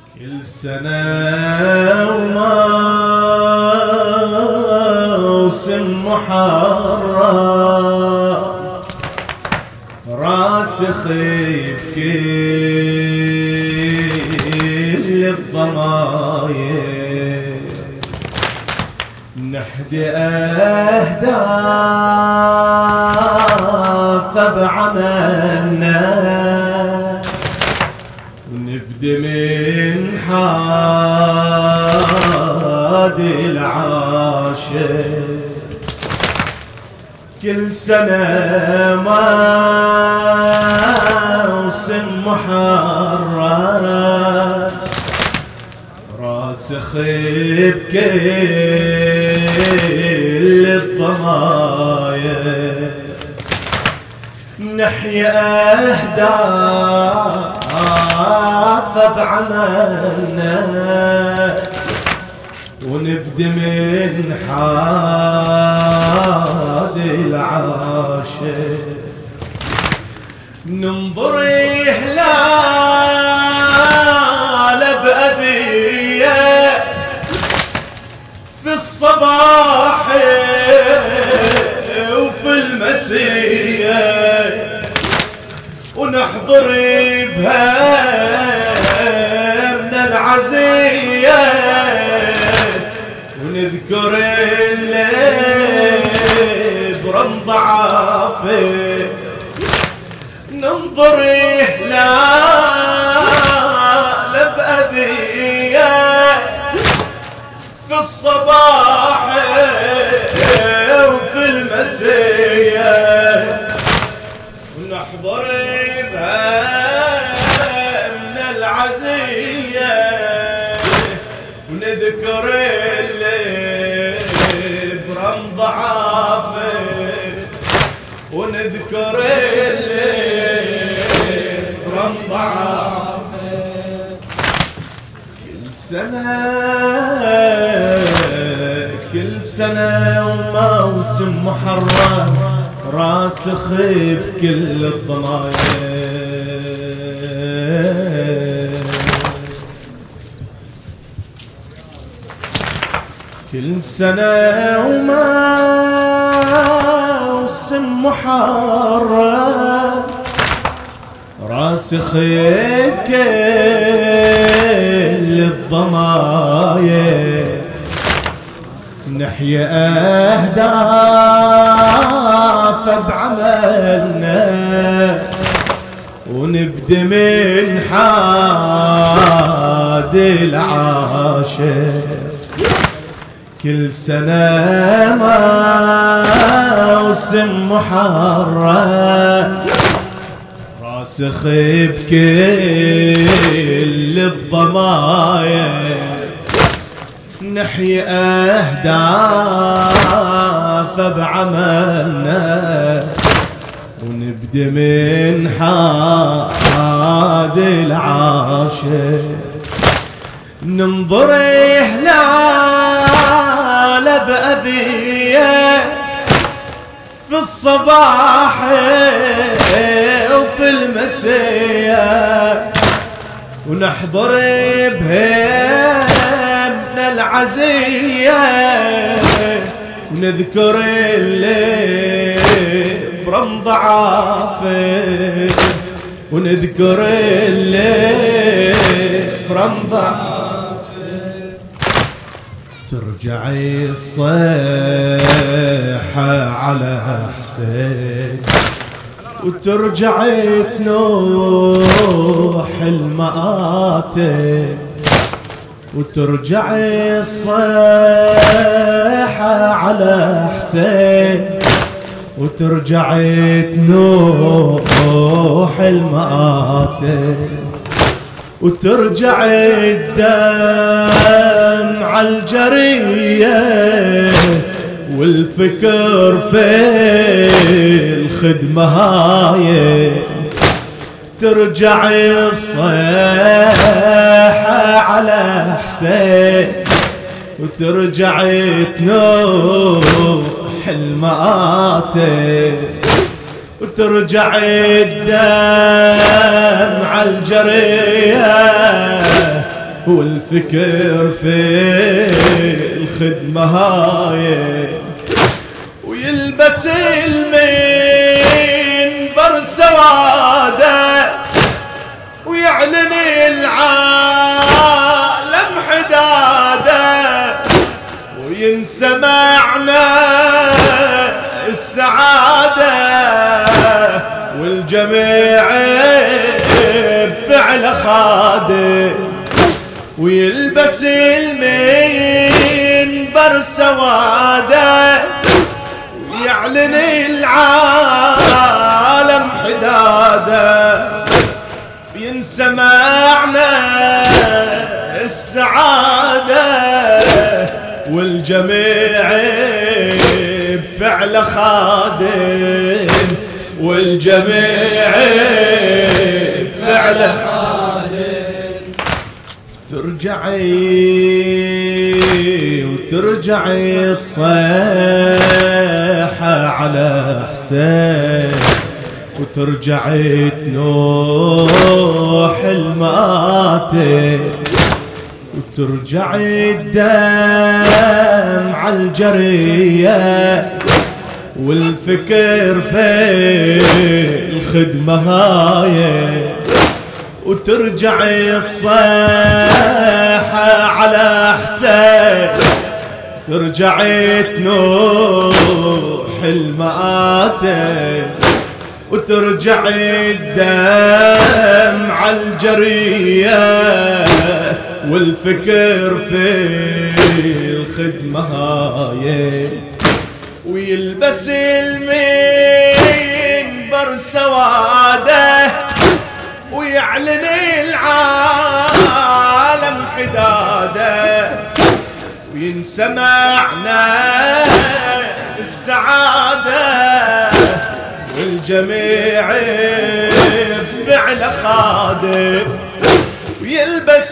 كل سنة وموسم محرم راسخ بكل الضماير نحدي أهداف بعملنا ونبدي من حادي العاشر كل سنة موسم محرم راسخ بكل الضماير نحيا أهداف بعملنا ونبدي من حادي العاشر ننظر هلال بأذية في الصباح وفي المسية ونحضر بها من العزية ونذكر اللي برمض عافي ننظر هلال بأذية في الصباح وفي المسية ونحضر بها من العزية ونذكر اللي برمض عافي ونذكر اللي برمض عافي كل سنة وموسم محرم راسخ بكل الضماير كل سنة وموسم محرم راسخ بكل الضماير نحيا أهداف بعملنا ونبدي من حادي العاشر كل سنة موسم محرم راسخ بكل الضماير نحيا أهداف بعملنا ونبدي من حادي العاشر ننظر هلال بأذية في الصباح وفي المسية ونحضر بهم من العزية ونذكر اللي برمض عافي ونذكر اللي برمض عافي ترجعي الصيحة على حسين وترجعي تنوح المآتم وترجعي الصيحة على حسين وترجعي تنوح المآتم وترجعي الدمع الجرية والفكر في الخدمة هاي ترجعي الصيحة على حسين وترجعي تنوح المآتم وترجعي الدمع الجرية والفكر في الخدمة هاي، ويلبس المنبر سواده ويعلن العالم حداده، وينسى معنى السعادة والجميع بفعل خاده، ويلبس المنبر سواده ويعلن العالم حداده، ينسى معنى السعادة والجميع بفعل خادم، والجميع بفعل خادم. ترجعي الصيحة على حسين، وترجعي تنوح المآتم، وترجعي الدم عالجرية والفكر في الخدمة هاي، وترجعي الصيحة على حسين، ترجعي تنوح المآتم، وترجعي الدم عالجرية والفكر في الخدمة هاي، ويلبس المنبر سواده ويعلن العالم حداده، وينسى معنى السعادة والجميع بفعل خادم، ويلبس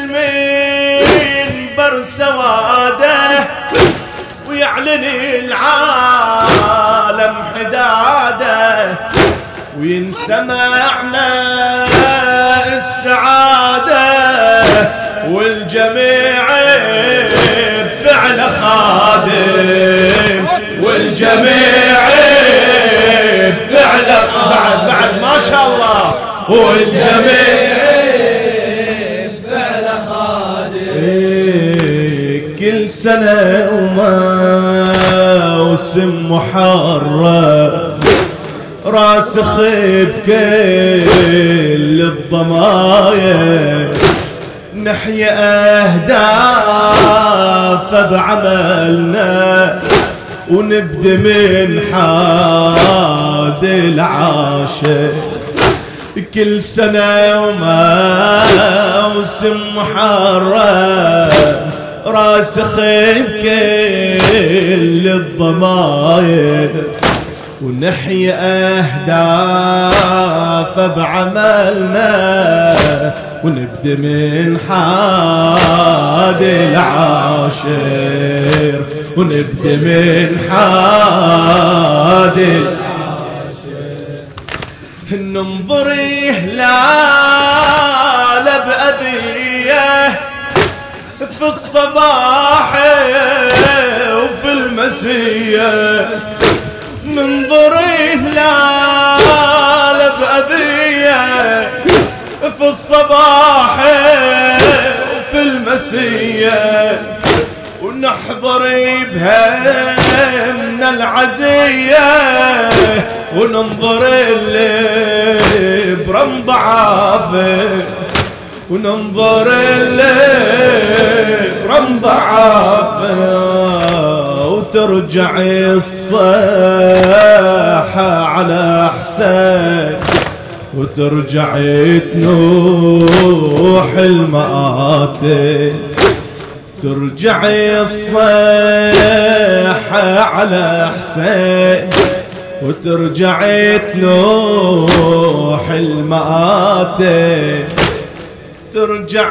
المنبر سواده ويعلن العالم حداده، وينسى معنى السعادة والجميع بفعل خادم، والجميع بفعل بعد ما شاء الله، والجميع بفعل خادم. كل سنة وموسم محرم راسخ بكل الضمايا، نحيا أهداف بعملنا ونبدأ من حاد العاشر. كل سنة وموسم محرم راسخ بكل الضماير، ونحيا أهداف بعملنا ونبدأ من حاد العاشر، ونبدأ من حاد العاشر. ننظر هلال بأذية في الصباح وفي المسية، ننظر هلال بأذية في الصباح وفي المسية، ونحضر بهمنا العزية، وننظر اللي برم ضعافه، وننظر اللي برم ضعافه، وترجع الصيحة على حسين، وترجع تنوح المآتم، ترجع الصيحة على حسين، وترجع تنوح المآتم، ترجع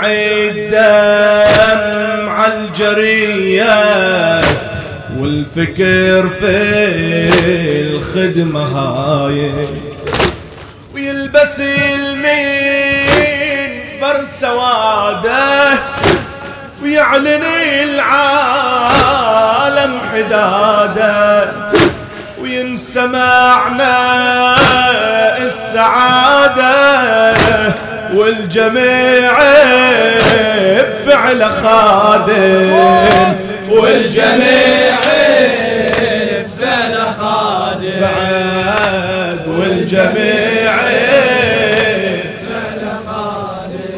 الدم عالجرية والفكر في الخدمة هاي، ويلبس المنبر سواده ويعلن العالم حداده وينسى معنا السعادة والجميع بفعل خادم والجميع بفعل خادم بعد والجميع بفعل خادم.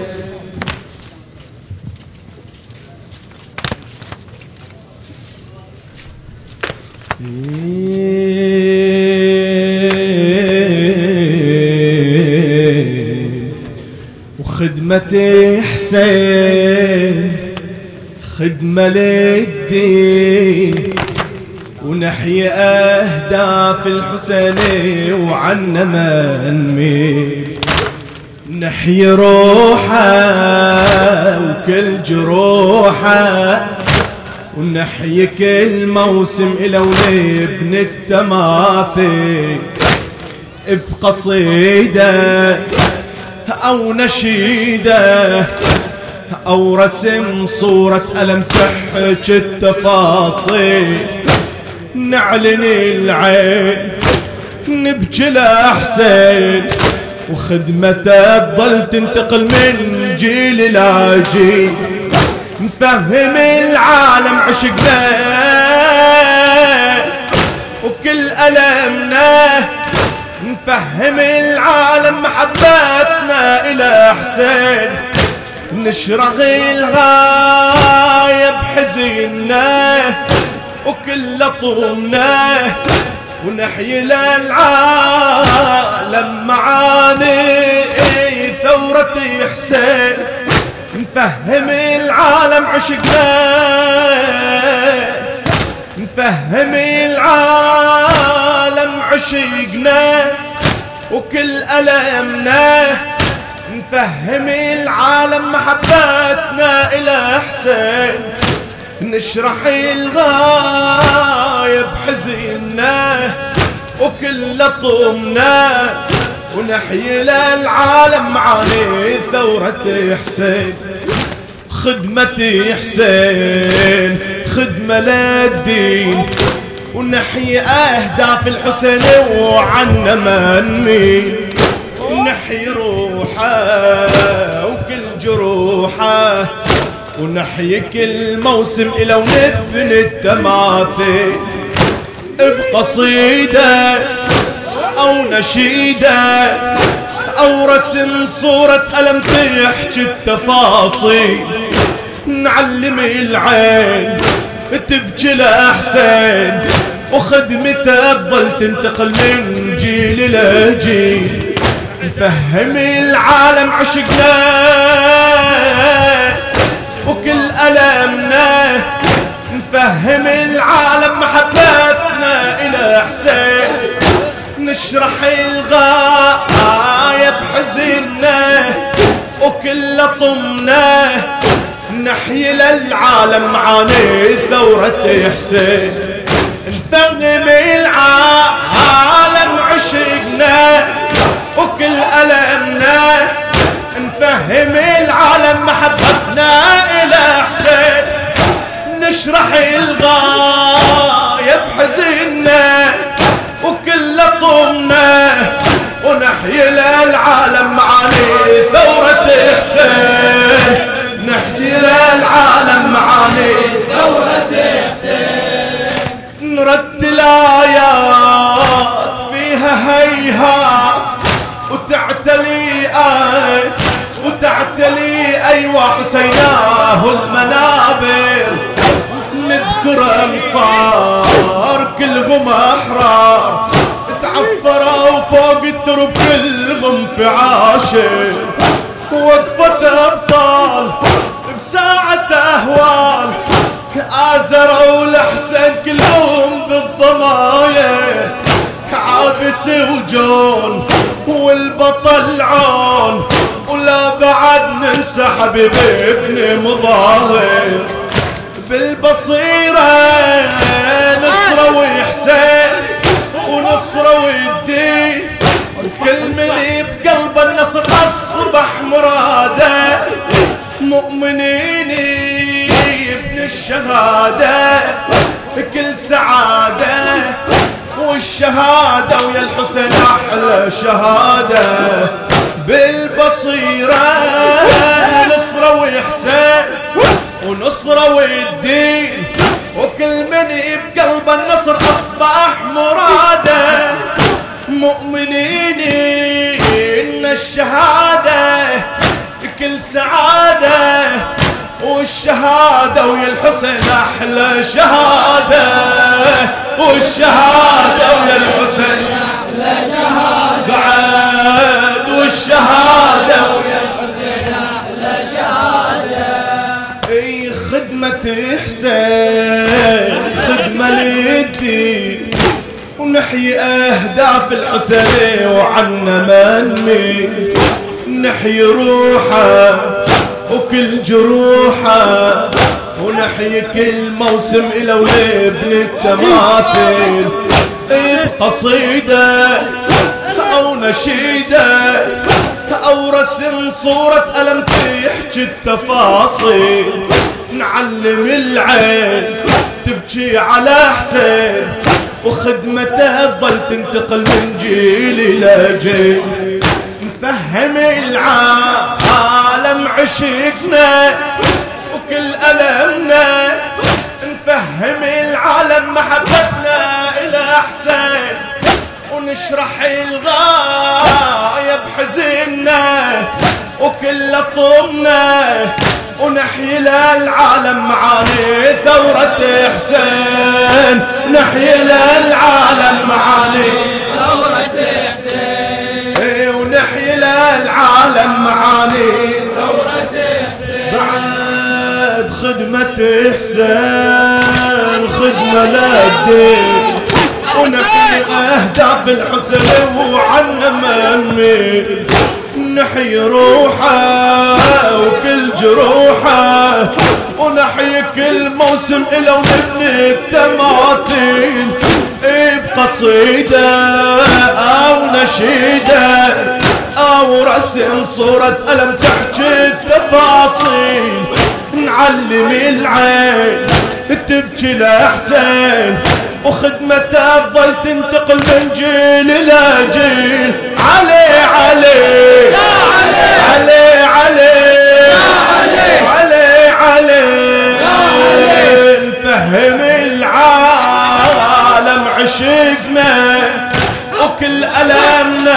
وخدمة حسين خدمة للدين ونحيي أهداف الحسين وعنا ما نميل نحيي روحه وكل جروحه ونحيي كل موسم إلى ونبني التماثيل بقصيدة أو نشيدة أو رسم صورة ألم تحكي التفاصيل نعلن العين نبكي لحسين وخدمته تظل تنتقل من جيل إلى جيل نفهم العالم عشقنا وكل ألمنا نفهم العالم محبتنا إلى حسين نشرح الغاية بحزننا وكل لطمنا ونحيي للعالم معاني ثورة حسين نفهم العالم عشقنا نفهم العالم عشقنا وكل ألمنا نفهم العالم محبتنا إلى حسين نشرح الغاية بحزننا وكل لطمنا ونحيي للعالم معاني ثورة حسين خدمة حسين خدمة للدين ونحيي أهداف الحسين وعنا ما نميل نحيي روحه وكل جروحه ونحيي كل موسم إلى ونبني التماثيل بقصيدة أو نشيدة أو رسم صورة ألم تحكي التفاصيل نعلم العين تبكي لحسين وخدمته تظل تنتقل من جيل إلى جيل نفهم العالم عشقنا وكل ألمنا نفهم العالم محبتنا إلى حسين نشرح الغاية بحزننا وكل لطمنا نحيي للعالم معاني ثورة حسين نفهم العالم عشقنا وكل ألمنا نفهم العالم محبتنا إلى حسين نشرح الغاية بحزننا وكل لطمنا ونحيي للعالم معاني ثورة حسين نحكي للعالم معاني ثورة حسين نرتل آيات فيها هيهات وتعتلي أيوة حسيناه المنابر نذكر أنصار كلهم أحرار تعفروا فوق الدرب كلهم في عاشر وقفة أبطال بساعة أهوال آزروا لحسين كلهم بالضماير عابس وجون والبطل عون ولا بعد ننسى حبيبي ابن مظاهر بالبصيرة نصرة وحسين ونصرة والدين وكل من بقلب النصر أصبح مراده مؤمنين الشهادة كل سعادة، والشهادة ويا الحسين أحلى شهادة. بالبصيرة نصرة وإحسان ونصرة والدين، وكل من بقلب النصر أصبح مراده. مؤمنين إن الشهادة كل سعادة، والشهادة ويا الحسين أحلى شهادة، والشهادة ويا الحسين أحلى شهادة بعد، والشهادة ويا الحسين أحلى شهادة. اي خدمة حسين خدمة للدين، ونحيي أهداف الحسين وعنا منمي، نحيي روحه وكل جروحه، ونحيي كل موسم إلى ونبني التماثيل بقصيدة أو نشيدة أو رسم صورة ألم تحكي التفاصيل. نعلم العين تبكي على حسين، وخدمته تظل تنتقل من جيل إلى جيل. نفهم العالم عشقنا وكل ألمنا، نفهم العالم محبتنا إلى حسين، ونشرح الغاية بحزننا وكل طمنا، ونحيي للعالم معاني ثورة حسين، نحيي للعالم معاني ثورة حسين، ونحيي للعالم معاني ثورة حسين. بعد خدمة حسين خدمة للدين، ونحيي أهداف الحسين وعنا منميل، نحيي روحه وكل جروحه، ونحيي كل موسم إلى ونبني التماثيل بقصيدة أو نشيدة أو رسم صورة ألم تحكي التفاصيل. نعلم العين تبكي لحسين، وخدمته تظل تنتقل من جيل إلى جيل. علي علي علي علي علي علي، نفهم العالم عشقنا وكل ألمنا،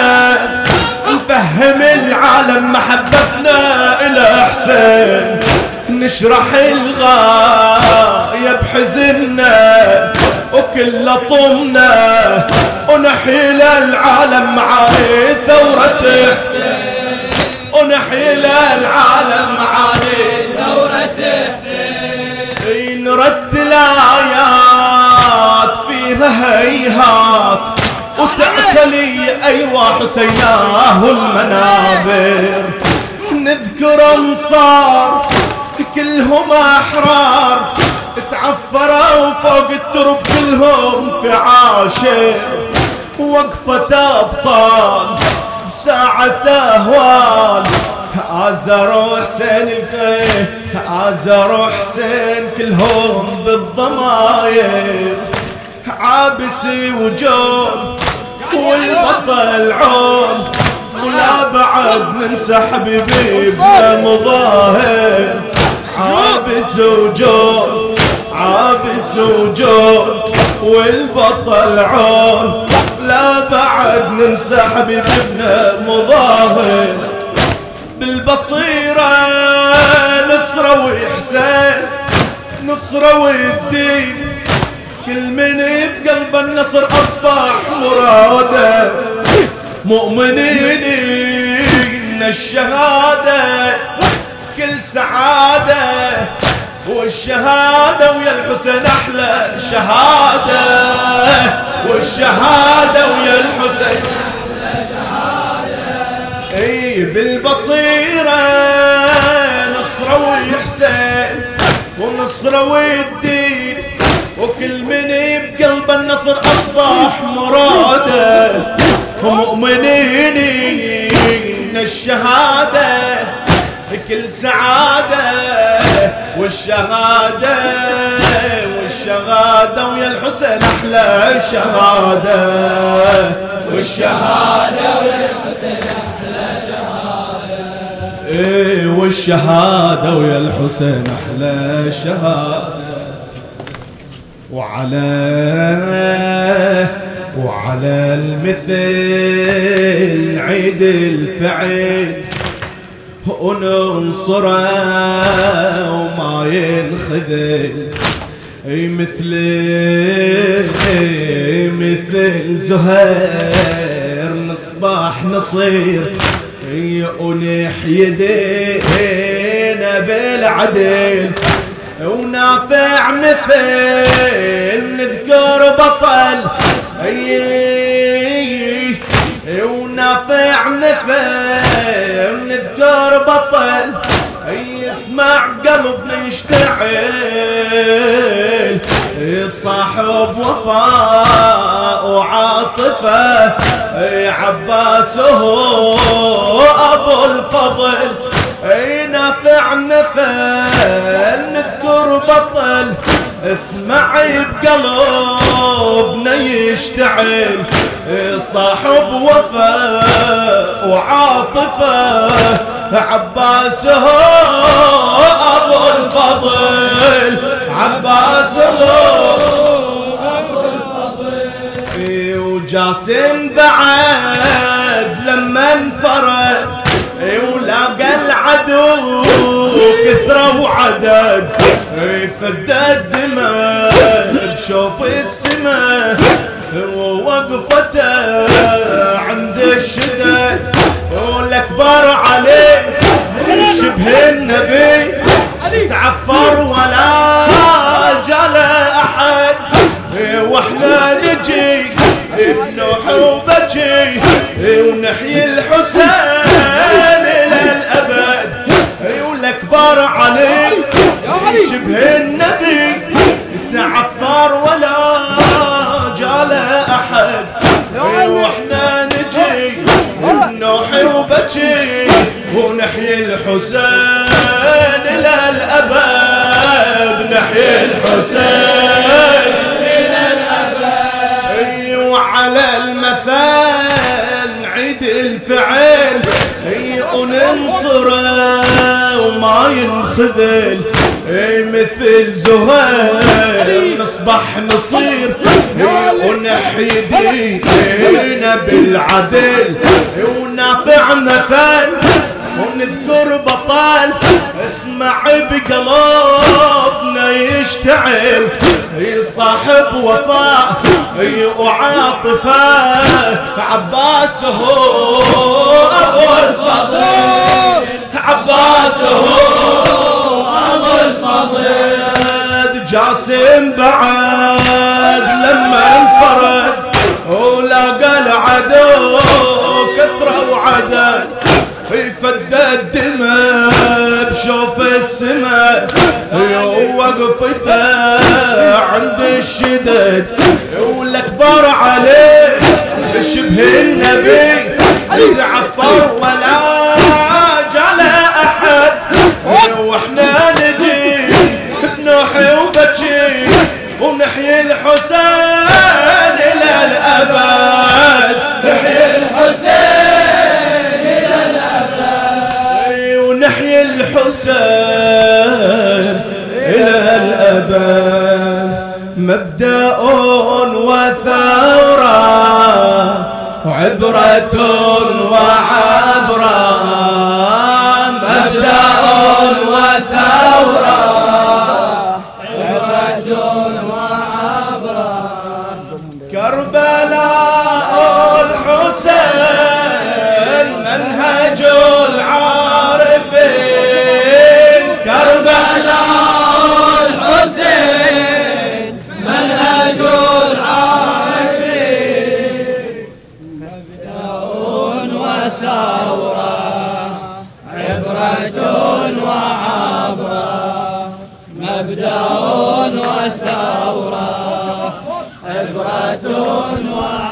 نفهم العالم محبتنا إلى حسين، نشرح الغاية بحزننا وكل طمنا، ونحيي للعالم معاني ثورة حسين، ونحيي للعالم معاني ثورة حسين. نرد الآيات فيها هيهات وتعتلي أيوا حسيناه المنابر، نذكر أنصار كلهم أحرار تعفروا فوق الترب كلهم في عاشر، وقفة أبطال ساعة أهوال. عزروا حسين الفيه عزروا حسين كلهم بالضماير، عابسي وجون والبطل عون، ولا بعد ننسى حبيبي بلا مظاهر. عابس وجون عابس وجون والبطل عون، لا بعد ننسى حبيبنا مظاهر. بالبصيرة نصرة وإحسان نصرة والدين، كل من بقلب النصر أصبح مراده. مؤمنين إن الشهادة كل سعادة، والشهادة ويا الحسين أحلى شهادة، والشهادة ويا الحسين أحلى شهادة. اي بالبصيرة نصرة وإحسان ونصرة والدين، وكل من بقلب النصر أصبح مراده. ومؤمنين إن الشهادة كل سعادة، والشهادة والشهادة ويا الحسين أحلى الشهادة والشهادة ويا الحسين أحلى شهادة والشهادة ويا الحسين أحلى شهادة وعلى المثل عيد الفعل وننصره وما ينخذل مثل زهير نصباح نصير ونحيي يدينا بالعدل ونافع مثل نذكر بطل ونافع مثل نذكر بطل يسمع قلبنا يشتعل صاحب وفاء وعاطفة عباس هو أبو الفضل نافع مثل نذكر بطل اسمعي بقلبنا يشتعل صاحب وفاء وعاطفة عباس هو أبو الفضل عباس هو أبو الفضل وجاسم بعد لما انفرد ولاقى العدو كثرة وعدد فدى الدماء بشوف السماء ووقفته عند الشدد والأكبر عليه شبه النبي تعفر ولا جال أحد واحنا نجي بنوح وبجي ونحيي الحسين إلى الأبد والأكبر عليه شبه النبي تعفر ولا جال أحد واحنا نجي بنوح وبجي ونحيي الحسين إلى الأبد نحيي الحسين إلى الأبد وعلى المثل عيد الفعل وننصره وما ينخذل مثل زهير نصبح نصير ونحيي دينا بالعدل ونافع مثل ونذكر بطل اسمع بقلبنا يشتعل صاحب وفاء وعاطفة عباس هو أبو الفضل عباس هو أبو الفضل جاسم بعد لما انفرد ولاقى العدو كثرة وعدد فدى الدماء بشوف السماء ووقفته عند الشدد والأكبر عليه شبه النبي تعفر ولا جال أحد واحنا نجي بنوحي وبجي ونحيي الحسين إلى الأبد نحيي الحسين إلى الأبد ونحيي الحسين إلى الأبد مبدأ وثورة وعبرة وعبرة مبدأ وثورة عبرة وعبرة كربلاء الحسين منهج العارفين كربلاء الحسين منهج العارفين مبدأ وثورة عبرة وعبرة مبدأ وثورة عبرة وعبرة